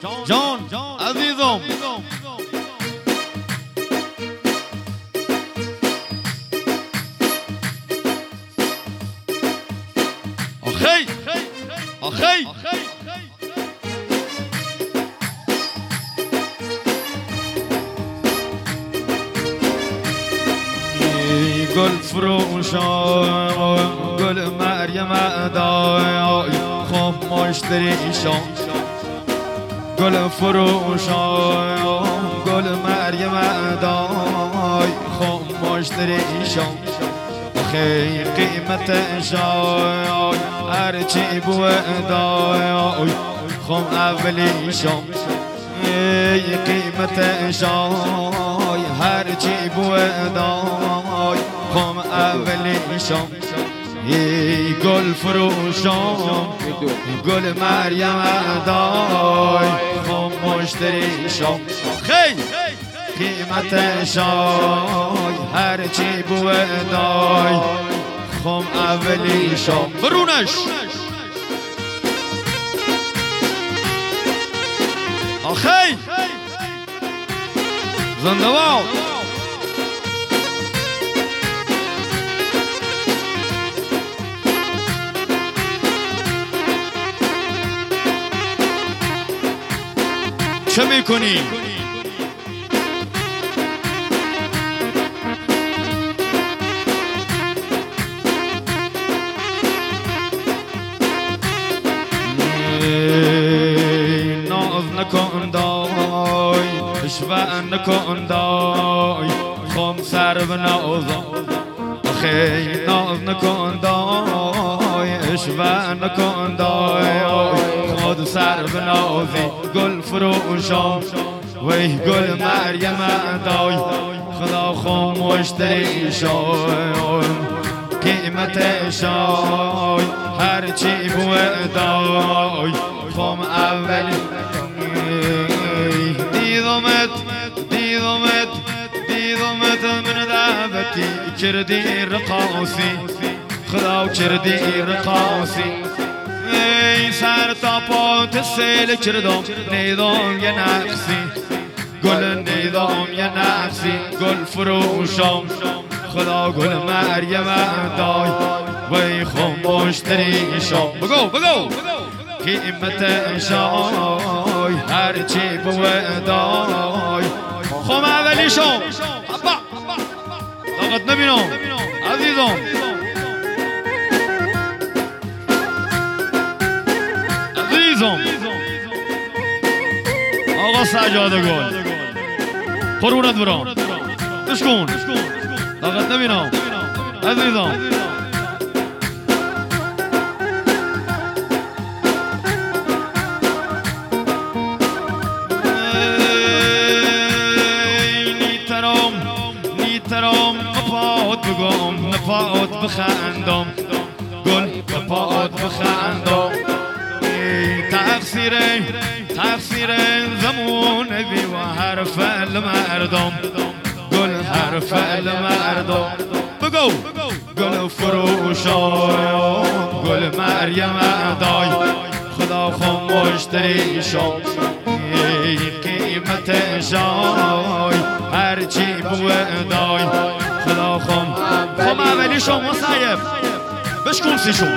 جان عزیزم آخی آخی گل فروشان گل مریم ادای خوب مشتری شان گل فروشان گل مریم ادای خوب مشتری شان خی قیمت شای هرچی بودای خوب اولی شان قیمت شای هرچی بودای خوب اولی شان گل فروشان گل مریم ادای خوب مشتری شان خی قیمت شای هرچی بودای خوب اولی شان برونش آخی زنده باد چه میکنی؟ ناز نکن دای اشوه نکن دای خم سر و نازم آخی ناز نکن دای اشوه نکن دای خود سر و نازی گل فروشان وی گل مریم دای خدا خم مشتری شای قیمت شای هرچی بودای خم اولی دیدمت من دعوتی کردی رقاصی خدا کردی رقاصی سر تا پات سیل کردم نیدم یه نقصی گل نیدم یه نقصی گل فروشم خدا گل مریم دای وی خم مشتری شام بگو قیمت شای هرچی بودای خم اولی شام طاقت نبینم عزیزم آقا سجاده گل قرونت برام دشکون طاقت نبینم عزیزم نیترام نپاد بگم نپاد بخندم گل نپاد بخندم تقصیر زمون بی و حرف المردم گل حرف المردم بگو گل فروشان گل مریم دای خدا خم مشتری شان قیمت شای هرچی بودای خدا خم اولی شان مصیب بشکن سیشون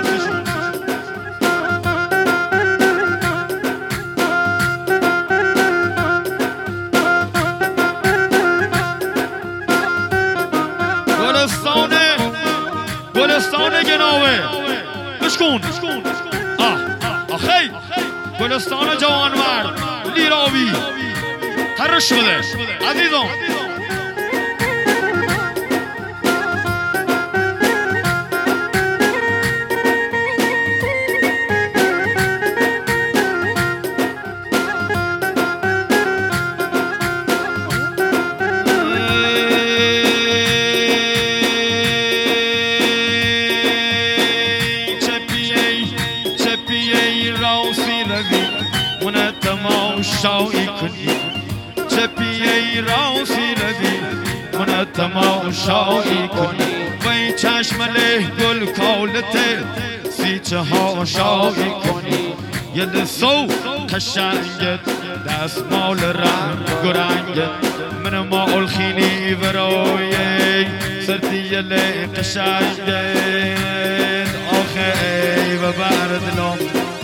گلستان گناوه بشکن آخی گلستان جوانمرد لیراوی ترش بده عزیزم تماشایی کنی چپیه راسی روی من تماشایی کنی وی چشم له گل کالته سی چه هاشایی کنی یه سو قشنگت دستمال رنگ و رنگت من مال خینی برای سرتی یه قشنگت آخه ای و بردلم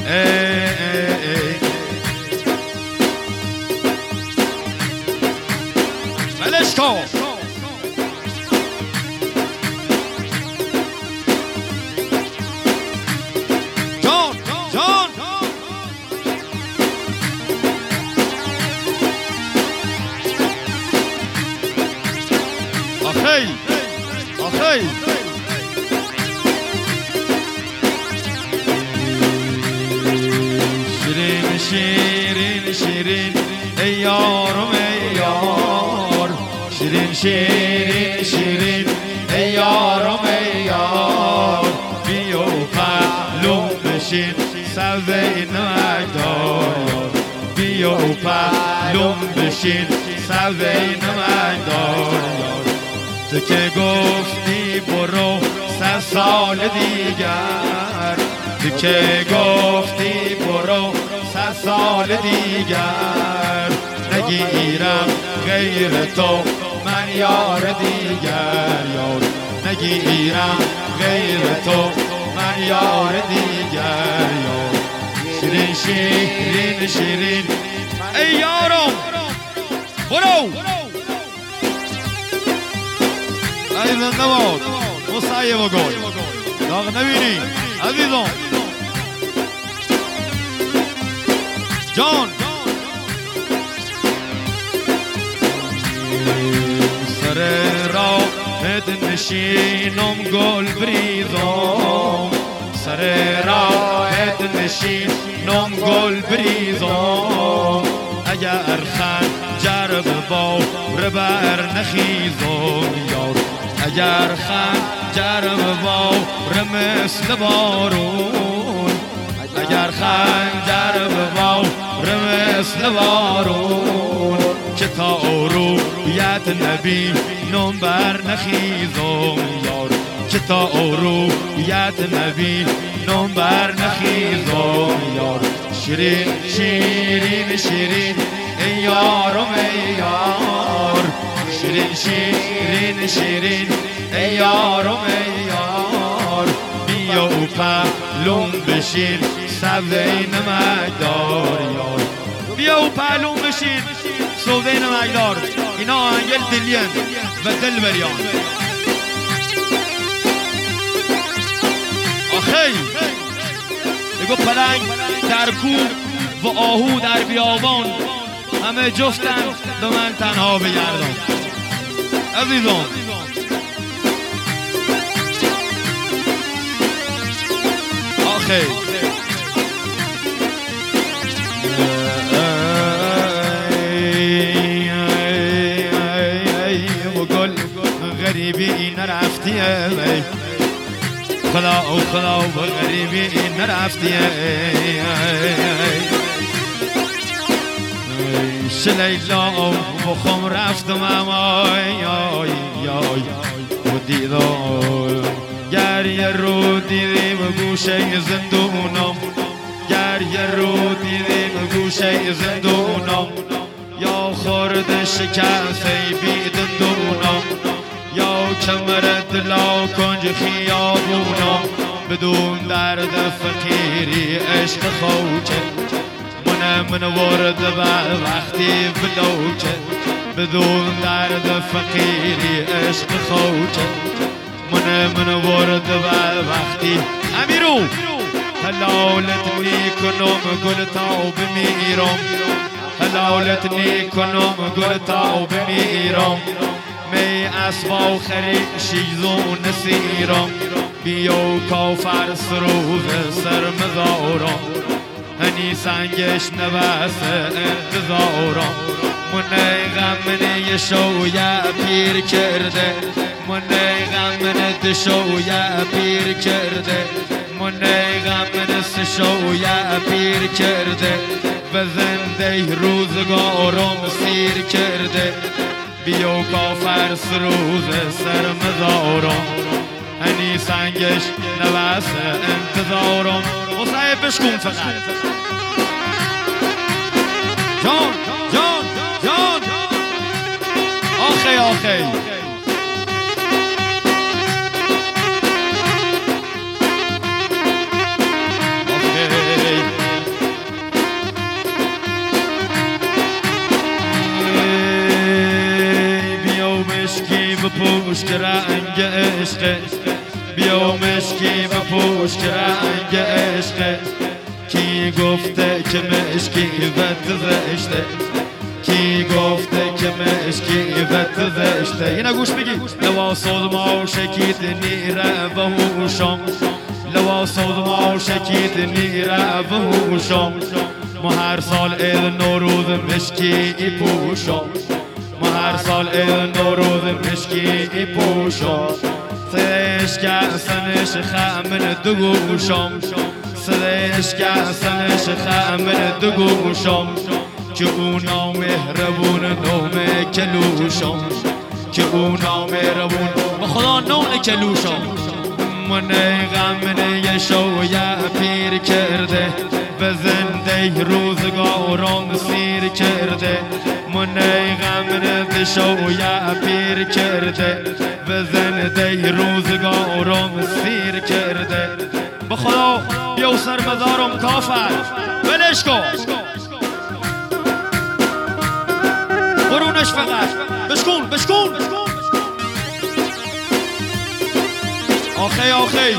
ای بلش کن آخی آخی شیرین شیرین شیرین ای یارم ای یار شیرین شیرین شیرین ای یارم ای یار بیو پهلوم بشین سوی نمکدار یار بیو پهلوم بشین سوی نمکدار یار تو که گفتی برو 100 سال دیگر تو که گفتی برو 100 سال دیگر نگیرم غیر تو من یار دیگر یار نگیرم غیر تو من یار دیگر یار شیرین شیرین شیرین ای یارم برو ای زنده باد مصعیه و گل داغ نبینی عزیزان جان سر راهت نشینم گل بریزم سر راهت نشینم گل بریزم اگر خنجر به بار بر نخیزم یار اگر خنجر به بار مثل بارون اگر خنجر به بار مثل بارون که تا رویت نبی نم بر نخیزم یار که تا رویت نبی نم بر نخیزم یار شیرین شیرین شیرین ای یارم ای یار شیرین شیرین شیرین ای یارم ای یار بیا و پهلوم بشین سوی نمکدار یار بیا و پهلوم بشین سوی نمکدار اینا آهنگل دلین و دل بریان آخی بگو پلنگ در کوه و آهو در بیابان همه جفتن دو من تنها بگردم عزیزان آخی و گل غریبی نرفتیه خدا و خدا و غریبی نرفتیه شلیلا و خم رفتم امای و دیدم گریه رو دیدیم گوشه زندونم گریه رو دیدیم گوشه زندونم یا خورد شکسته بی دندونم یا کمر دلا کنج خیابونم بدون درد فقیری عشق خوچه من ورد بر وقتی بلوچه بدون درد فقیری عشق خوچه من ورد بر وقتی امیرو حلالت نیکنم گل تا بمیرم حلالت نیکنم گل تا بمیرم می اسبا و خرید شیزو نسیرم بیو کافر سروز سر مزارم هنی سنگش نبسه انتظارم منه غمنه شویه پیر کرده منه غمنه دشویه پیر کرده منه غمنه سشویه پیر کرده و زنده روزگارم سیر کرده بیو کافر سروز سر مزارم هنی سنگش نبسه انتظارم مصعب بشکن فقط جان جان جان آخی آخی بپوش که رنگ عشق بیا مشکی بپوش که رنگ عشق کی گفته که مشکی بد زشته کی گفته که مشکی بد زشته اینا گوش بگی لواسود ما شکید نیره و هوشم لواسود ما شکید نیره و هوشم ما هر سال عید نوروز مشکی پوشم ما هر سال عید نوروز مشکی پوشم صدایش که سنش خمن دو گوشم صدایش که سنش خمن دو گوشم که اونا مهربون نوم کلوشم که اونا مهربون به خدا نوم کلوشم من غمن شویه پیر کرده به زنده روزگارم سیر کرده من غمن شویه پیر کرده به زنده روزگارم سیر کرده به خدا بیا سر مزارم کافر بلش کن برونش فقط بشکون بشکون آخی آخی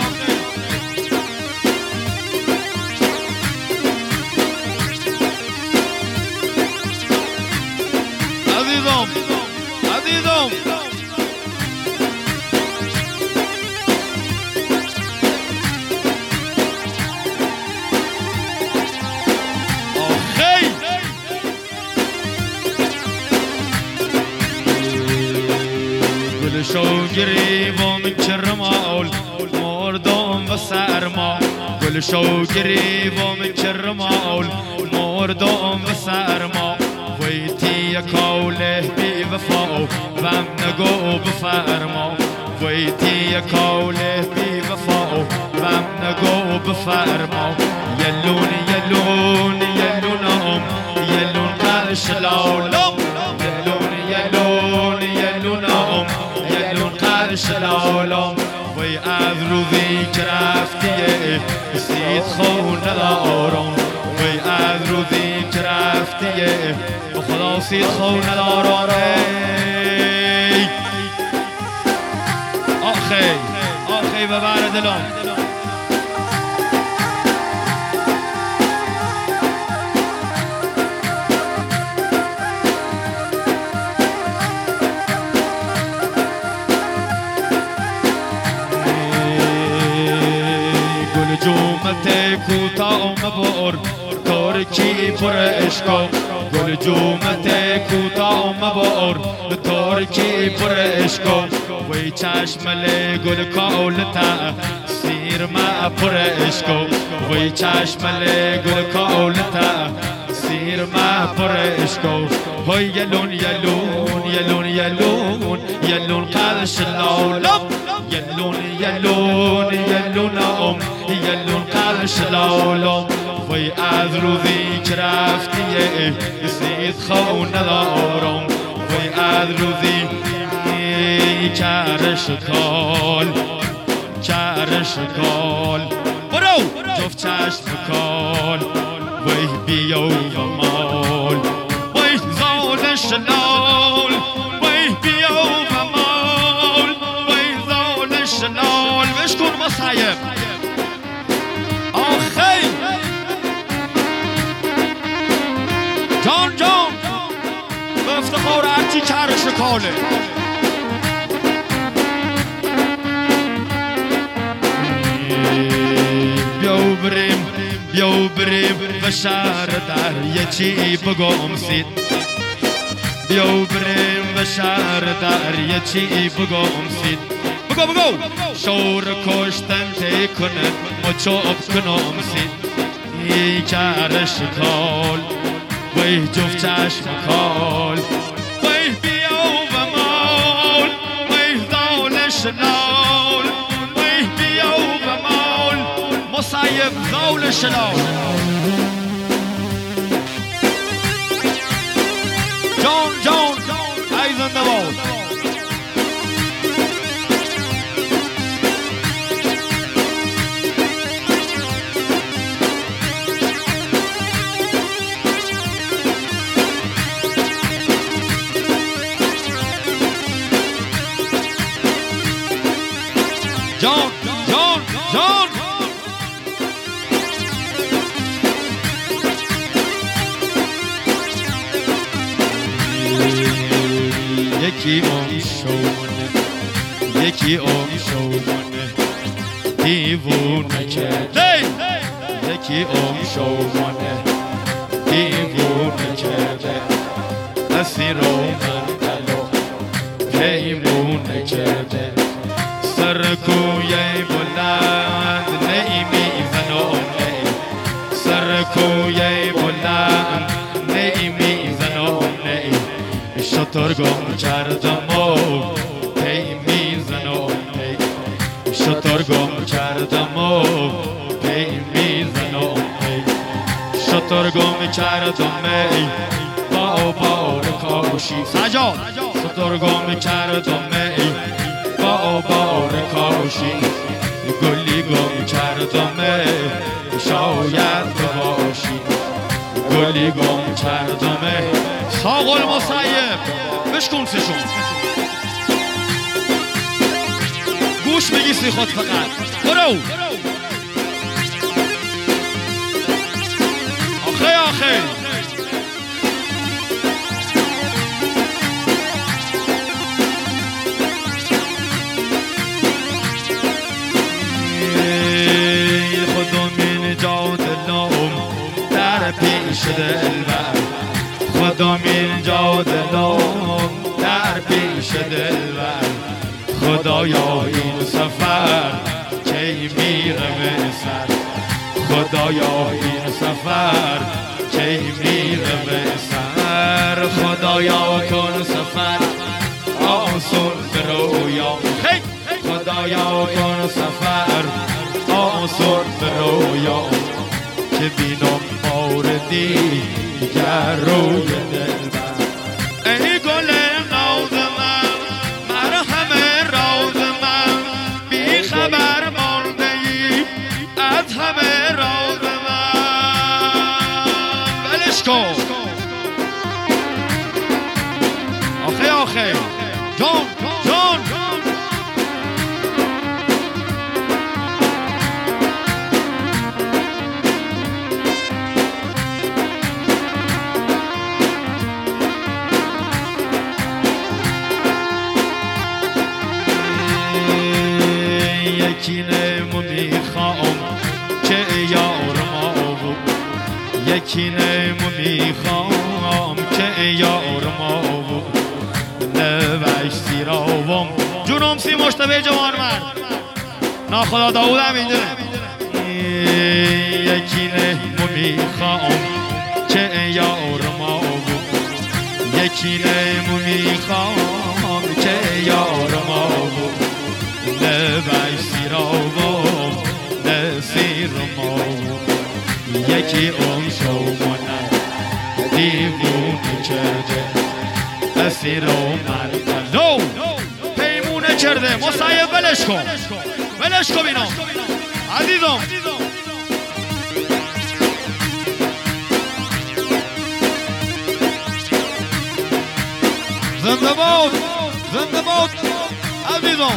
عزیزم عزیزم آخی گلشو گریبم کرمال مردم و سرما گلشو گریبم کرمال مردم و سرما ویتی کوله بی وفا وم نگو بفرما ویتی کوله بی وفا وم نگو بفرما یلون یلون یلونم یلون قرش لالم یلون یلون یلونم یلون قرش لالم وی از روزی که رفتیه سید خون ندارم وی از روزی که رفتیه به خدا سید خون ندارم آخی آخی ببر دلم جومت کوتاه مبار ترکی پر عشق گل جومت کوتاه مبار ترکی پر عشق وی چشم گل کولتا سیر ما پر عشق وی چشم گل کولتا سیر ما پر عشق وی یلون یلون یلون یلون یلون قدش لالم یلون یلون یلونم یلون قدش لالم وی از روزی که رفتیه سید خون ندارم وی از روزی کرش کال کرش کال برو جفت چشم کال وی بیو و مال وی زالش لال وی بیو و مال وی زالش لال بشکن مصايب آخی جان جان به افتخار هرچی کرش کاله بیاو بریم و شهر در یچی بگم سید بیاو بریم و شهر در یچی بگم سید بگو بگو شور کشتن تکنه و چوب کنم سید ای کرش کال وی جفت چشم کال وی بیاو و مال وی زالش لال وی بیاو و مال مصايب زالش لال جان جان ای زنده باد جان جان جان یکی اون شونه یکی اون شونه دیوونه کرده یکی اون شونه دیوونه کرده اسیر و منقلو پیمونه کرده سر کوی بلند نمیزن و نی سر کوی بلند نمیزن و نی شترگم کردم و پی میزن و نی شترگم کردم و پی میزن و نی شترگم کردم ای با بارکاشی سجاد شترگم کردم ای با بارکاشی گلی گم کردم شاید باشی گلی گم کردم ساق المسیب بشکن سشون گوش بگی سی خود فقط برو آخه آخه پیش دلبر خدا من جا دلم در پیش دلبر خدایا این سفر کی میره سر خدایا این سفر کی میره سر خدایا کن سفر آسون برویا خدایا کن سفر آسون برویا که بینم موردی دیگر روی دلبر ای گل ناز من مرهم راز من بی خبر مانده ای از همه راز من بلش کن آخه آخه جان جان یکی نمو میخوام که یار ما بود یکی نمو میخوام که یار ما بود نوش سیراوم جونم سی مشتبه جوان مرد ناخدا داودم اینجا یکی نمو میخوام که یار ما بود یکی نمو میخوام که یار ما بود نوش سیراوم نسیر ما یکی اون شومونه دیوونه کرده اسیر و منقلو پیمونه کرده مسیب ولش کن ولش کن اینا عزیزم زنده باد زنده باد عزیزم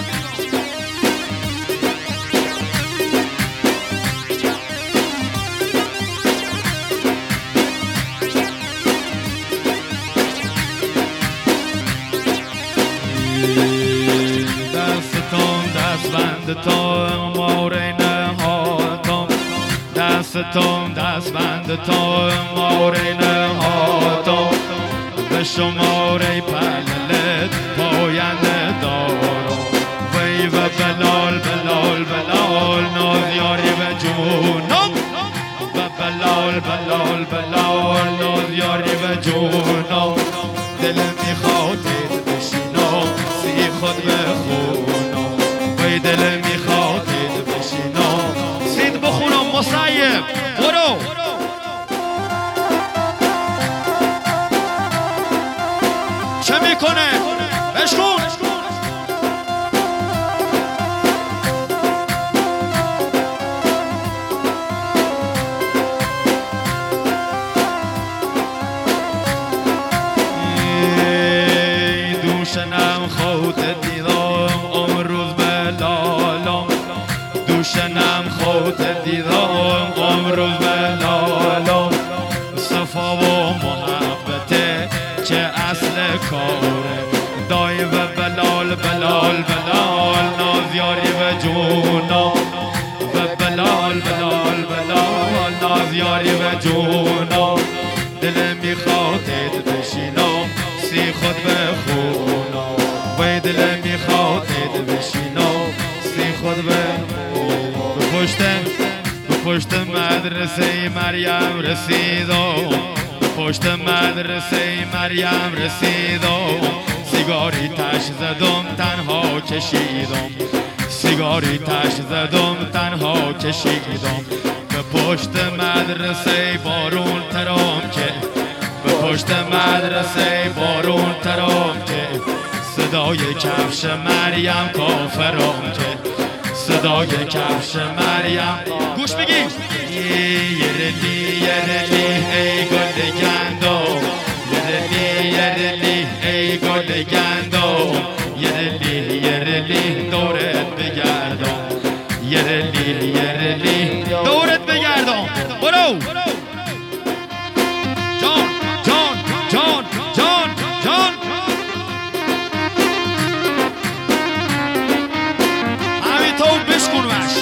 دستم مورین هاتم دستم دستبندتم مورین هاتم به شماره پللت پاینده دارم وی و بلال بلال بلال نازیاری و جونم و بلال بلال بلال نازیاری و جونم دلم میخواد بشینم سی خود بخونم وی دلم میخواد بشینم سید بخونم مسیب برو چه میکنه؟ بشکن دوشنم خود دیدم امروز بلالم دوشنم خود دیدم امروز بلالم صفا و محبته که اصل کاره دای و بلال بلال بلال نازیاری و جونا و بلال بلال بلال نازیاری و جونا دل میخوادت بشینم سی خود بخونم وی دل میخوادت بشینم سی خود بخونم به پشت مدرسه مریم رسیدم به پشت مدرسه مریم رسیدم سیگاری تش زدم تنها کشیدم سیگاری تش زدم تنها کشیدم به پشت مدرسه بارون ترام که به پشت مدرسه بارون ترام که صدای کفش مریم کافرام که صدای کفش مریم گوش بگی یرلی یرلی ای گل گندم یرلی یرلی ای گل گندم یرلی یرلی دورت بگردم یرلی یرلی دورت بگردم برو جان جان جان جان جان همین تو بشکن وش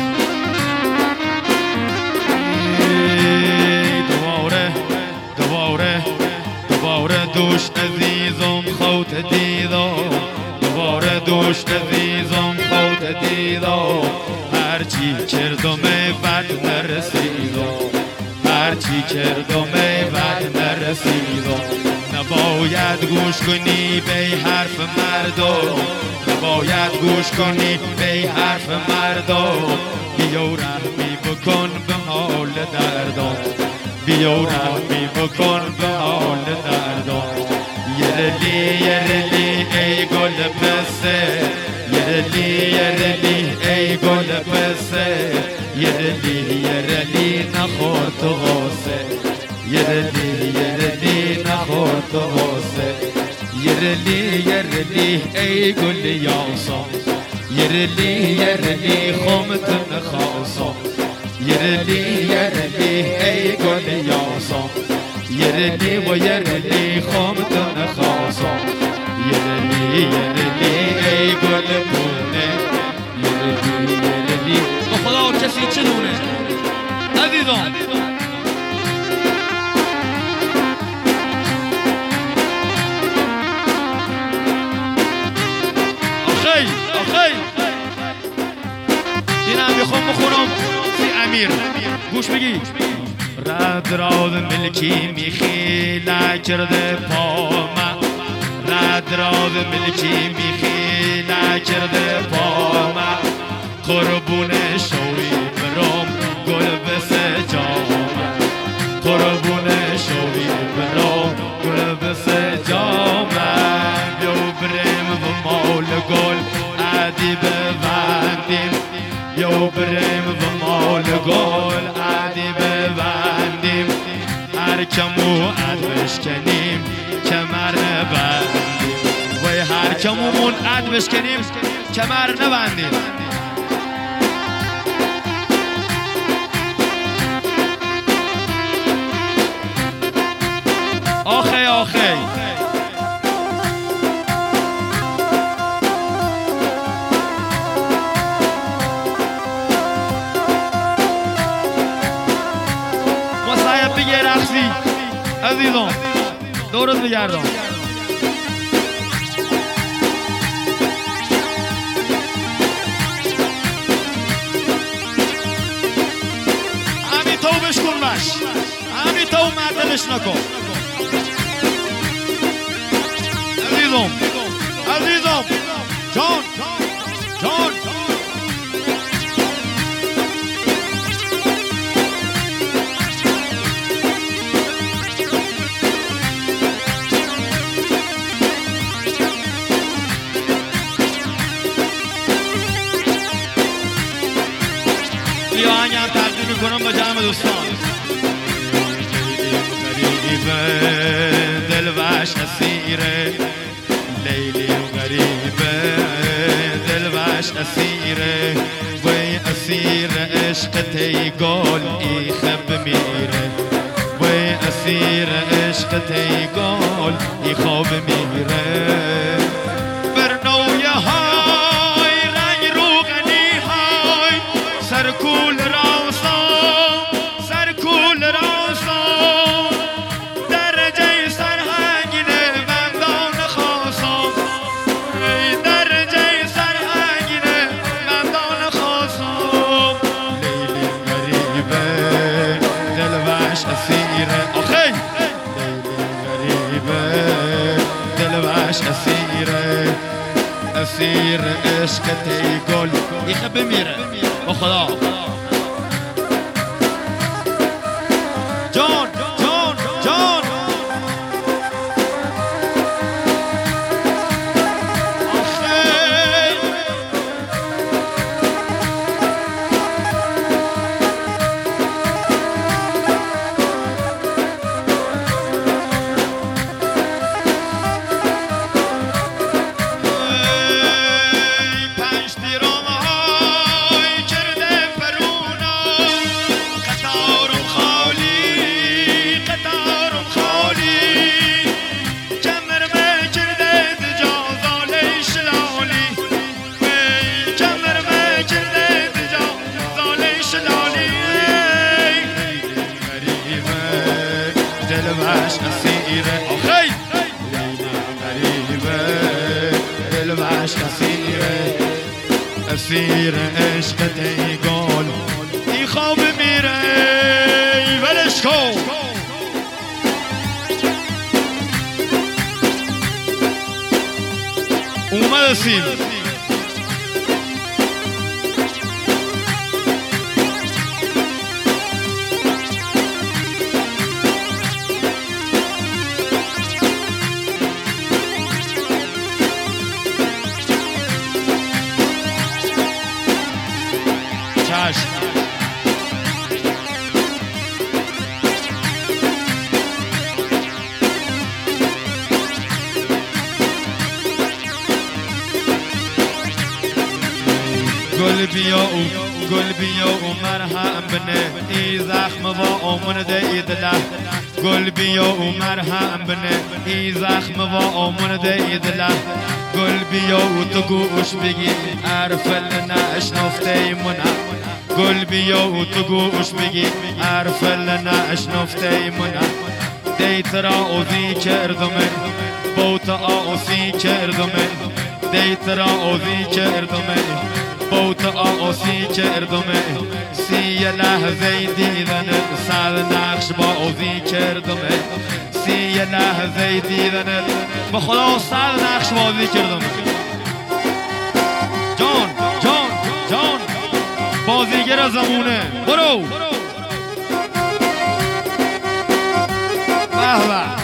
دوباره دوباره دوباره دوش عزیزم خود دیدم دوباره دوش عزیزم خود دیدم هرچی کردم بد نرسیدم هرچی کردم بد نرسیدم نباید گوش کنی به حرف مردم نباید گوش کنی به حرف مردم بیا رحمی بکن به حال دردم بیا رحمی بکن به حال دردم یرلی یرلی ای گل پسه یرلی یرلی ای گل پسه یرلی یرلی نخور تو غصه یرلی یرلی نخور تو غصه یرلی یرلی ای گل یاسم یرلی یرلی خمت نخاسم یرلی یرلی ای گل یاسم یرلی و یرلی خمت نخاسم یرلی یرلی ای گل پونه یرلی یرلی خدا کسی چه دونه عزیزان آخی آخی اینم میخوام بخونم سی امیر گوش بگی رد راز ملکی میخیل کرده پامه رد راز ملکی میخیل کرده پامه قربون شوی برام گل بسه جامه قربون شوی برام گل بسه جامه بیو بریم و مال گل عدی ببندیم بیو بریم و مال گل عدی ببندیم هر کمو عدوش کنیم کمر نبندیم وی هر کمومون عدوش کنیم کمر نبندیم آخی آخی مصاحب بگه رقصی عزیزان دورت بگردم همین تو بشکن بش همین تو معطلش نکن عزیزم عزیزم جان جان میکنم با جمع دوستان. غریبه دلوش اسیره، لیلی و غریبه دلوش اسیره، وی اسیر عشق تی گل ای خب میره، وی اسیر عشق تی گل ای خواب میره. برنویه های رنگ روغنی های سرکول راسان، سرکول راسان درجه سرهنگینه بندان خاصان، درجه سرهنگینه بندان خاصان. لیلی غریبه دلوش اسیره، آخی لیلی غریبه دلوش اسیره، اسیر عشق تی گل ایخه بمیره با خدا. جان جان جان دلوش اسیره، آخی غریبه دلوش اسیره، اسیر عشق تی گل ای خواب میره. ولش کن اومد اسیر گل بیا و گل بیا و مرهم بنه ای زخم و آمون ده دله، گل بیا و مرهم بنه ای زخم و آمون ده دله، گل بیا و تو گوش بگی عرفل نشنفته منه، گل بیا و تو گوش بگی عرفل نشنفته منه. دیت را اوزی کردمه بوت آسی کردمه، دیت را اوزی کردمه بوت آسی کردمه، سی لحظه دیدن سر نقش با اوزی کردمه، سی لحظه دیدن با خدا سر نقش بازی کردمه. جان جان جان بازیگر زمونه برو به به.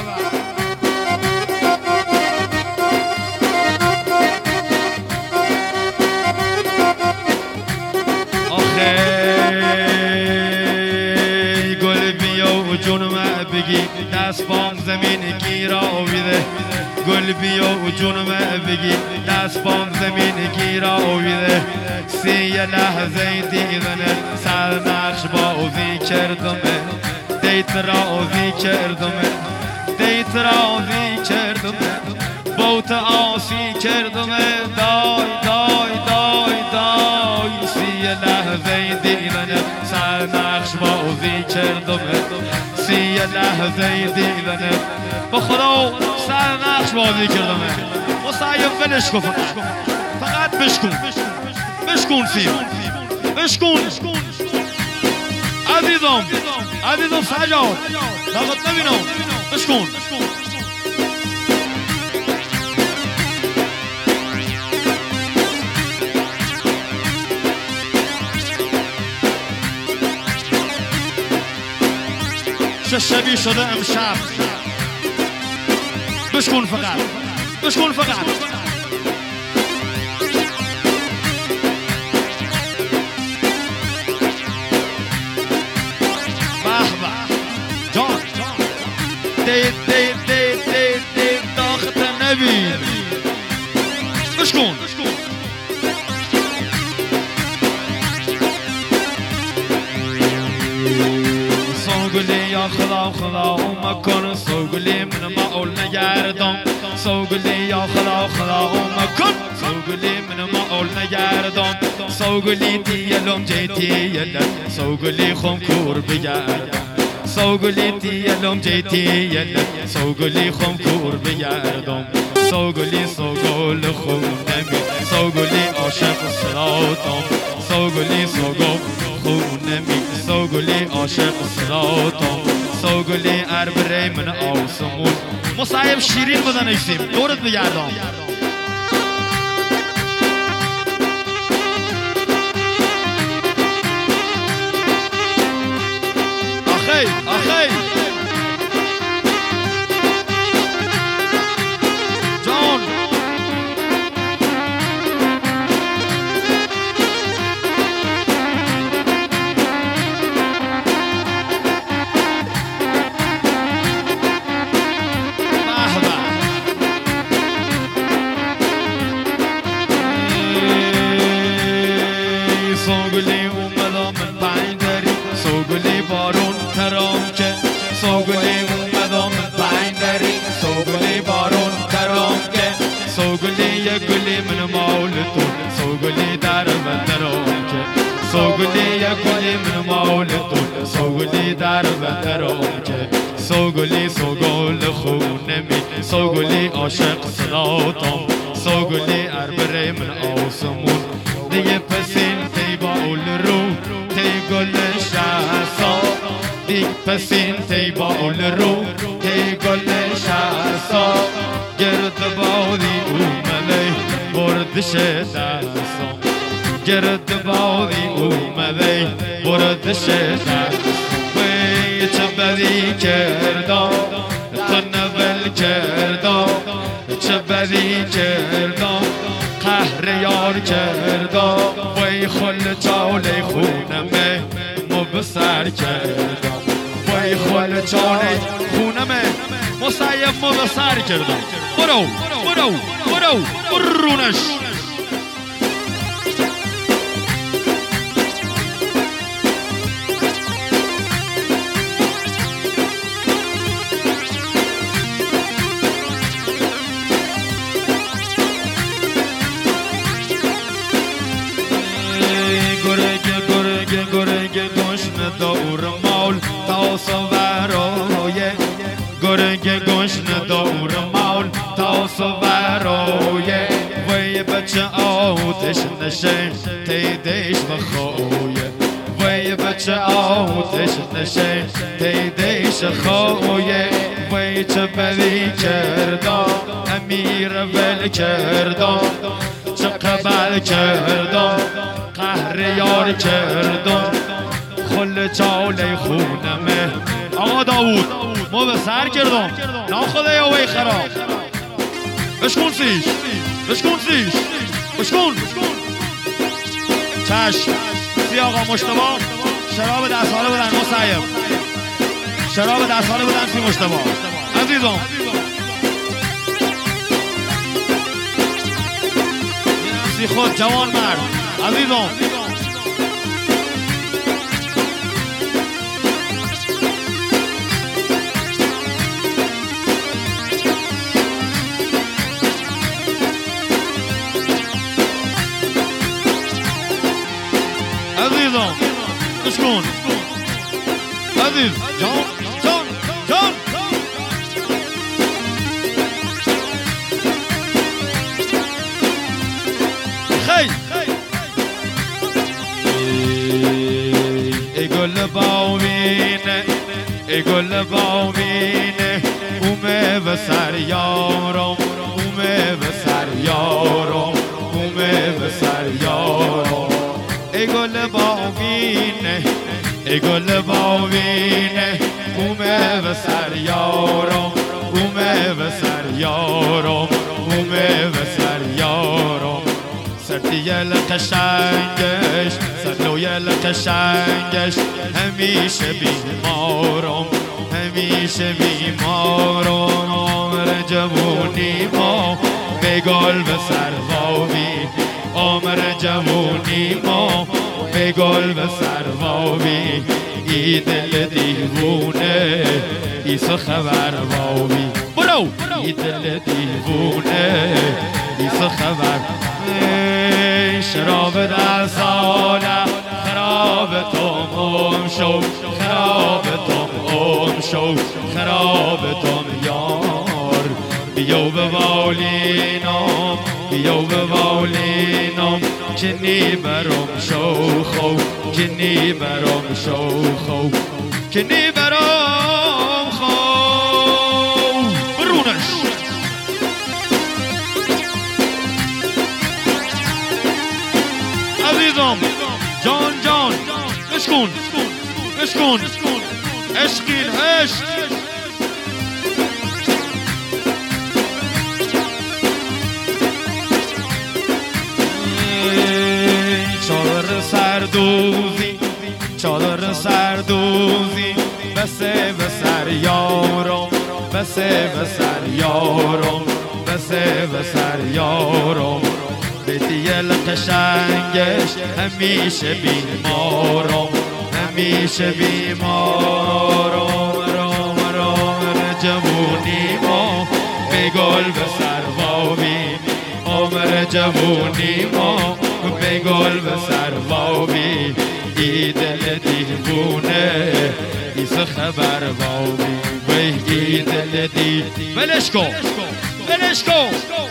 گل بیا و جونم بگی دست بام زمین گیر آویده، گل بیا و جونم بگی دست بام زمین گیر آویده، سی لحظه دیدن سر نقش با اوزی کردمه، دیت را اوزی کردمه، دیت را اوزی کردمه، بوت آسی کردمه، دای دای دای دای، سی لحظه دیدن سر نقش با اوزی کردمه، سی لحظه دیدن با خدا سر نقش بازی کردمه. و سعیم ولش کن، فقط بشکن بشکن سیم بشکن عزیزم عزیزم سجاد طاقت نبینم بشکن. شبی شده امشب بشکن فقط بشکن فقط. دید داخت نبین بشکن سوگلی یا خدا مکن سوگلی من معول نگردم سوگلی یا خدا مکن سوگلی من معول نگردم سوگلی دیلم جیتیلم سوگلی خم کور بگردم سوگلی دیلم جیتیلم سوگلی خم کور بگردم سوگلی سوگل خم نمی سوگلی عاشق صلاتم سوگلی سوگل خم نمی سوگلی عاشق صلاتم سوگلی اربره من آسمون مصاحب شیرین بدن ایسیم دورت بگردم آخی جان سوگلی اومدم من بندری سوگلی بارون ترام که سوگلی اومدم من بندری سوگلی بارون ترام که سوگلی یک گلی من مولتون سوگلی در و ترام که سوگلی یک گلی من مولتون سوگلی در و ترام که سوگلی سوگل خونمی سوگلی عاشق صلاتم سوگلی اربره من آسمون دیگه پسین تی باول رو تی گل شهسا دیگه پسین تی باول رو تی گل شهسا گرد بادی اومده بردش دستم گرد بادی اومده بردش دستم وی چه بدی کردم تو نول کردم چه بدی کردم قهر یار کردم وی خل چاله خونمه مبسر کردم وی خل چاله خونمه مصیب مبسر کردم برونش گرگ گشن دور مول تا سوارای گرگ گشن دور مول تا سوارای وی بچه آتش نشه تیدش بخوی وی بچه آتش نشه تیدش خوی وی چه بدی کردم امیر ول کردم چه قبل کردم قهر یار کردم خل چاله خونمه آقا داوود ما به سر کردم ناخده یا وی خراب بشکن سیش بشکن چشم سی آقا مشتبا شراب دستحاله بدن مصیب شراب دستحاله بدن سی مشتبا عزیزم سی خود جوان مرد عزیزم عزیزم بشکن عزیز جان خی ای گل باوینه ای گل باوینه اومه و سر یارم اومه و سر یارم اومه و سر یارم ای گل باوینه ای گل باوینه اومه و سر یارم اومه و سر یارم اومه و سر یارم سرتیل قشنگش سرلویل قشنگش همیشه بیمارم همیشه بیماران عمر جوونی ما به گل به سرواوی عمر جوونی ما به گل به سرواوی ای دل دیوونه ای سو خبر واوی برو ای دل دیوونه ای سو خبر شراب در ساله خراب توم شو خراب توم شو خراب توم یار بیو به والینام بیو به والینام کنی برام شو خو کنی برام شو خو کنی برام خو برونش عزیزم جان جان اشکون اشکون عشقین عشق چادر سردوزی چادر سردوزی بسه به سر یارم بسه به سر یارم بسه به سر یارم بیتیل قشنگش همیشه بیمارم همیشه بیمارم رام رام جوونی ما به گل به سرواوی عمر جوونی ما به گل به سرواوی ای دل دیوونه ای سو خبر واوی وی ای دل دی بلش کن بلش کن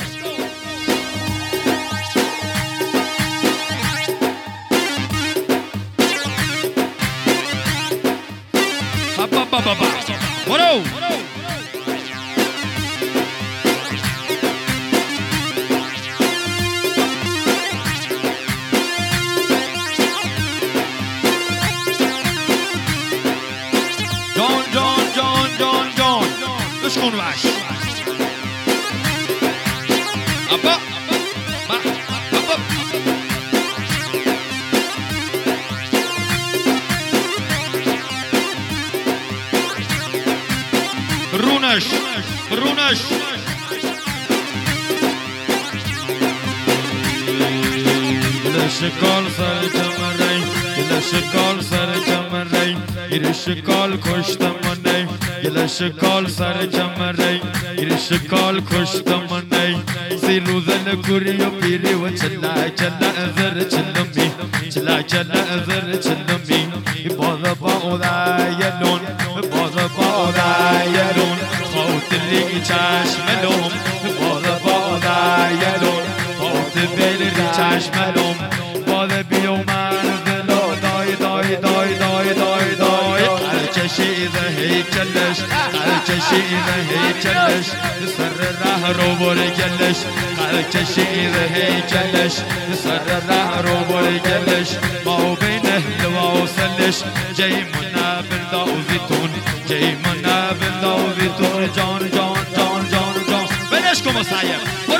برو جان جان جان جان جان اشکون وش ابا رونش رونش شکال سر جمره گل شکال سر جمره گیر شکال کشتم منه گل شکال سر جمره گیر شکال کشتم منه سی روزن کوری و پیری و چلا چلا ازر چلمی چلا چلا ازر چلمی باز با اودایلون باز با اودایلون خاطری چشملون باز با اودایلون خاطری چشملون باز بیومن دلا دای دای دای دای دای دای چشید هیکلش چشید هیکلش سر راه رو بر گلش چشید هیکلش سر راه رو بر گلش ما بین لواسلش جیمنا بلداوزیتون جیمنا بلداوزیتون جان جان جان جان جان بلش کن مسایب